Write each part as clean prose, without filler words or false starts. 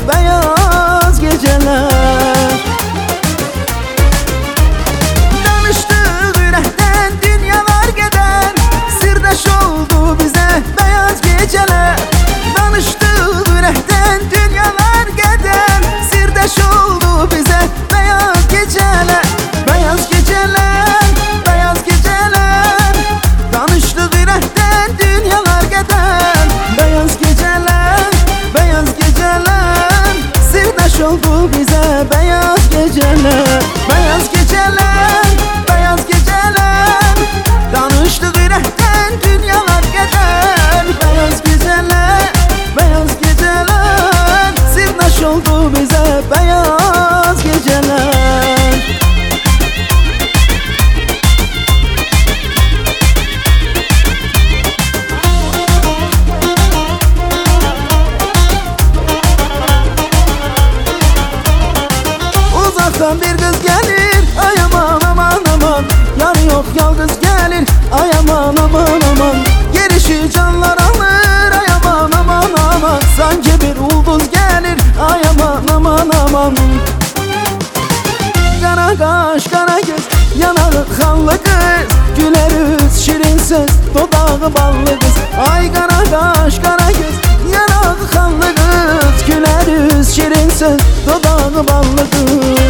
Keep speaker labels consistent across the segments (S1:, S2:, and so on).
S1: beyaz geceler. Danıştık ürəkdən dünyalar gedər, sirdaş oldu bize beyaz geceler. Danıştık ürəkdən dünyalar gedər, sirdaş oldu bize beyaz geceler. Beyaz geceler, beyaz geceler. Danıştık ürəkdən dünyalar gedər, beyaz geceler, beyaz geceler. Sirdaş oldu bize beyaz geceler. Beyaz geceler, beyaz geceler. Danıştık ürəkdən dünyalar gedər, beyaz geceler, beyaz geceler. Sirdaş oldu bize beyaz geceler. Uzaktan bir kız gelir, ay aman aman aman. Yarı yok yalnız gelir, ay aman aman aman. Gelişi canlar alır, ay aman aman aman. Sanki bir ulduz gelir, ay aman aman aman. Kara kaş, kara göz, yanağı kanlı kız. Güler yüz, şirin söz, dodağı ballı kız. Ay kara kaş, kara göz, yanağı kanlı kız. Güler yüz, şirin söz, dodağı ballı kız.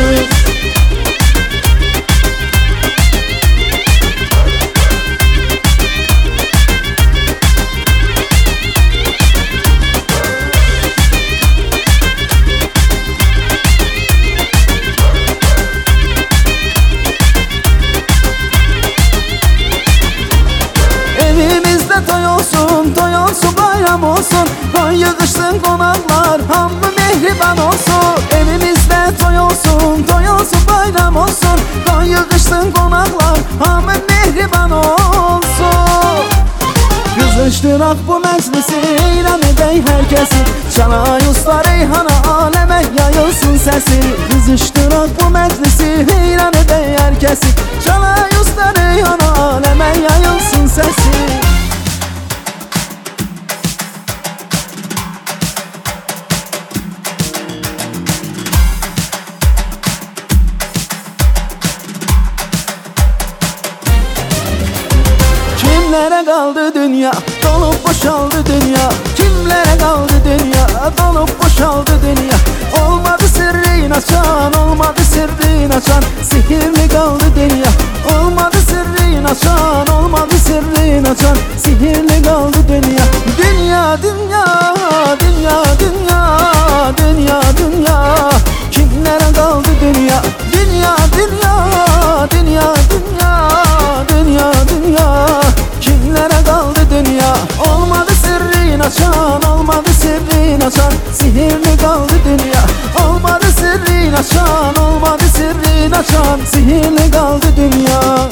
S1: Evimizde toy olsun, toy olsun, bayram olsun. Toy yığışsın konaklar, hamı mehriban olsun. Evimizde toy olsun, toy olsun, bayram olsun. Toy yığışsın konaklar, hamı mehriban olsun. Kızıştırak bu meclisi, eylem edey herkesi. Çalay usta reyhana, aleme yayılsın sesi. Kızıştırak bu meclisi, eylem edey herkesi. Çalay usta reyhana, aleme yayılsın sesi. Kimlere kaldı dünya, dolup boşaldı dünya. Kimlere kaldı dünya, dolup boşaldı dünya. Olmadı sırrını açan, olmadı sırrını açan. Sihirli kaldı dünya. Olmadı sırrını açan, olmadı sırrını açan. Sihirli kaldı dünya. Dünya, dünya, dünya, dünya, dünya, dünya. Kimlere kaldı dünya, dünya, dünya, dünya, dünya, dünya, dünya. Kimlere kaldı dünya? Olmadı sırrını açan, olmadı sırrını açan. Sihirli kaldı dünya. Olmadı sırrını açan, olmadı sırrını açan. Sihirli kaldı dünya.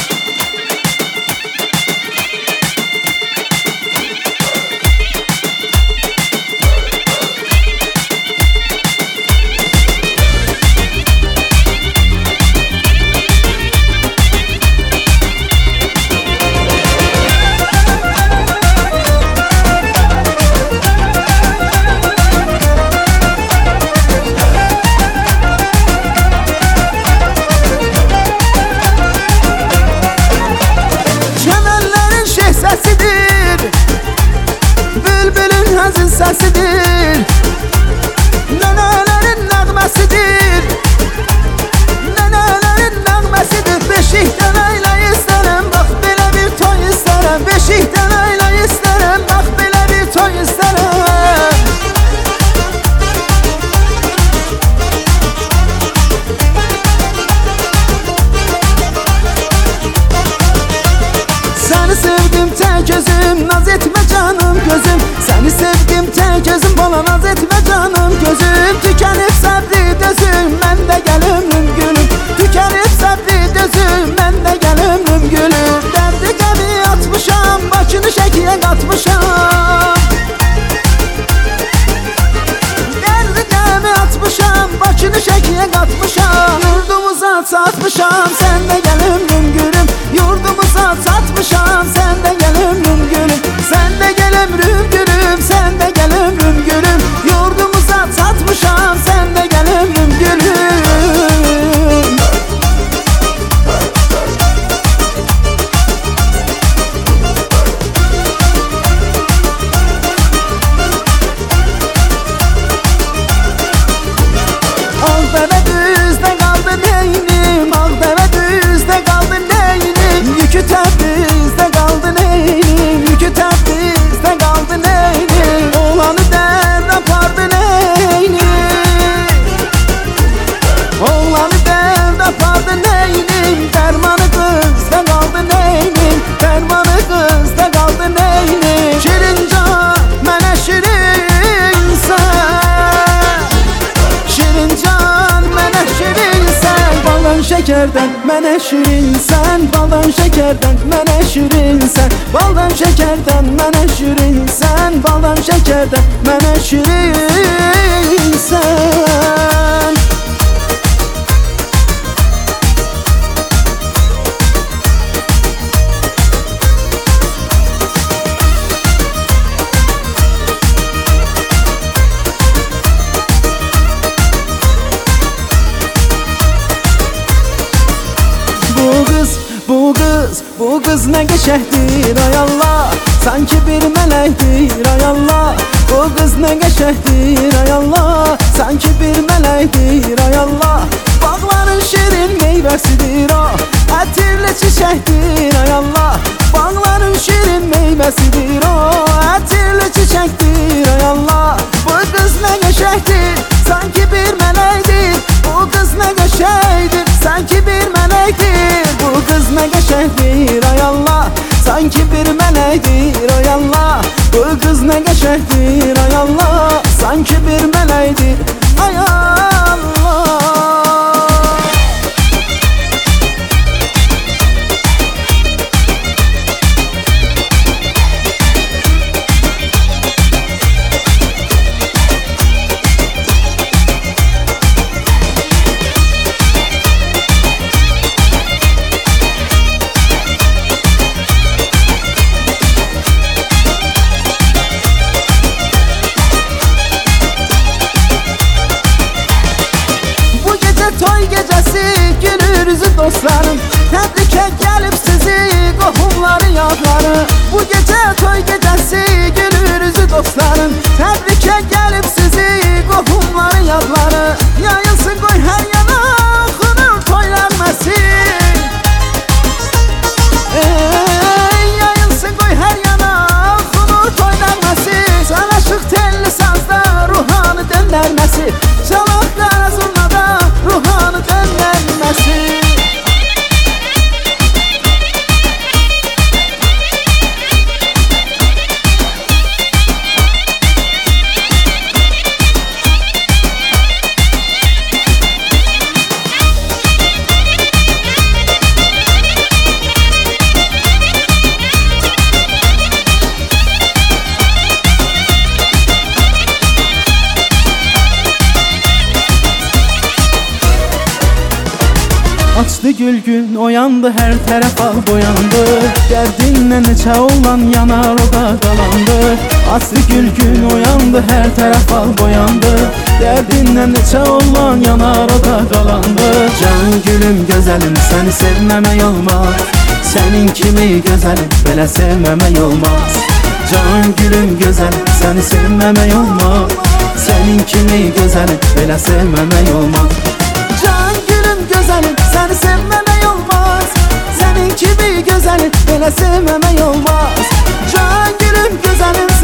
S1: Sesidir, bülbülün hazin sesidir. Nenelerin nəğməsidir, nenelerin nəğməsidir. Beşikten ayla isterim, bak belə bir toy isterim. Beşikten ayla isterim, bak belə bir toy isterim. Seni sevdim tek gözüm, naz etme canım gözüm. Seni sevdim tek gözüm, bana naz etme canım gözüm. Tükenip sabri dözüm, mən də gəl ömrüm gülüm. Tükenip sabri dözüm, mən də gəl ömrüm gülüm. Dərdi qəmi atmışam, başını şəkiyə qatmışam. Dərdi qəmi atmışam, başını şəkiyə qatmışam. Yurdumuza çatmışam, sən də gəl ömrüm gülüm. Yurdumuza çatmışam, sən də gəl ömrüm gülüm. Sən də gəl ömrüm gülüm, sən də gəl ömrüm gülüm. Yurdumuza çatmışam. şekerden mənə şirinsən, baldan şekerden mənə şirinsən, baldan şekerden mənə şirinsən, baldan şekerden mənə şirinsən. Bu kız ne geçehdir ay Allah, sanki bir melektir ay Allah. Bu kız ne geçehdir ay Allah, sanki bir melektir ay Allah. Bağların şirin meyvesidir o, ətirli çiçektir ay Allah. Bağların şirin meyvesidir o, ətirli çiçektir ay Allah. Bu kız ne geçehdir, sanki bir melektir. Bu kız ne geçehdir, sanki bir melektir. Bu kız ne geçehdir ay Allah, sanki bir melektir ay Allah. Bu kız ne geçehdir ay Allah, sanki bir melektir ay Allah. Toy gecesi gülür üzü dostlarım, təbrikə gəlib sizi qohumları yadları. Bu gece toy gecesi gülür üzü dostlarım, təbrikə gəlib sizi qohumları yadları. Yayılsın qoy hər yana xunur toylənməsin, yayılsın qoy hər yana xunur toylənməsin. Sanaşıq telli sazda ruhanı döndərməsi, çalaq qara zurnada ruhanı dönlenmesi. Açdı gül gün oyandı, her tərəf ağ boyandı. Dərdinlə neçə olan yanar o da qalandı. Açdı gül gün oyandı, hər tərəf ağ boyandı. Dərdinlə neçə olan yanar o da qalandı. Can gülüm gözəlim, səni sevməmək olmaz. Sənin kimi gözəlim, belə sevməmək olmaz. Can gülüm gözəlim, səni sevməmək olmaz. Sənin kimi gözəlim, belə sevməmək olmaz. Can gülüm gözəlim, səni sevməmək olmaz. Sənin kimi gözəlim, belə sevməmək olmaz. Can gülüm gözəlim,